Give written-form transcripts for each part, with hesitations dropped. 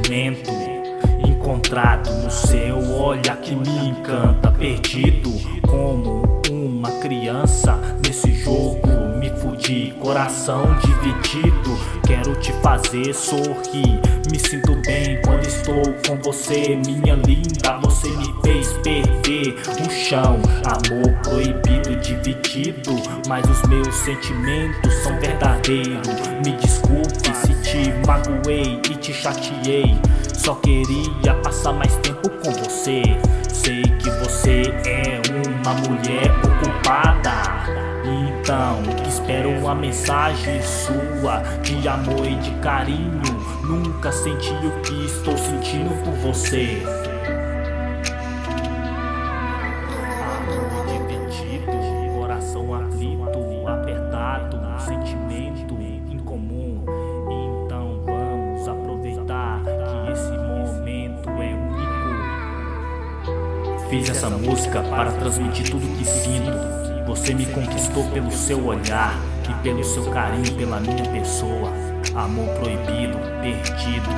sentimento encontrado no seu olhar que me encanta. Perdido como uma criança nesse jogo, me fudi, coração dividido. Quero te fazer sorrir, me sinto bem quando estou com você, minha linda. Você me fez perder o chão, amor proibido, dividido, mas os meus sentimentos são verdadeiros. Me desculpe se te magoei e te chateei, só queria passar mais tempo com você. Sei que você é uma mulher ocupada, então espero uma mensagem sua de amor e de carinho. Nunca senti o que estou sentindo por você. Amor dividido, coração aflito, apertado, sentimento incomum. Então vamos aproveitar que esse momento é único. Fiz essa música para transmitir tudo que sinto. Você me conquistou pelo seu olhar e pelo seu carinho pela minha pessoa. Amor proibido, perdido.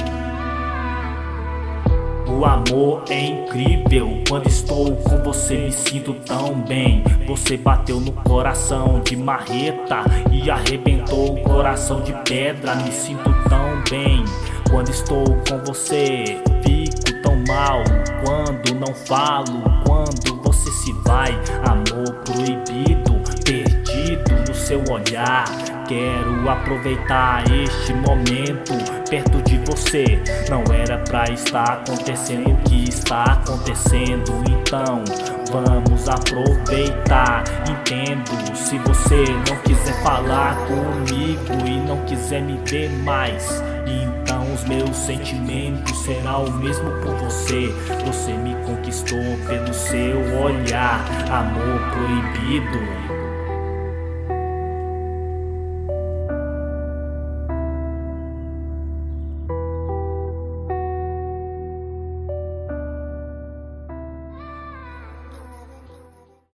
O amor é incrível, quando estou com você me sinto tão bem. Você bateu no coração de marreta e arrebentou o coração de pedra. Me sinto tão bem quando estou com você, fico tão mal quando não falo, quando você se vai. Amor proibido, perdido no seu olhar. Quero aproveitar este momento perto de você. Não era pra estar acontecendo o que está acontecendo, então vamos aproveitar. Entendo se você não quiser falar comigo e não quiser me ver mais, então os meus sentimentos serão o mesmo por você. Você me conquistou pelo seu olhar, amor proibido.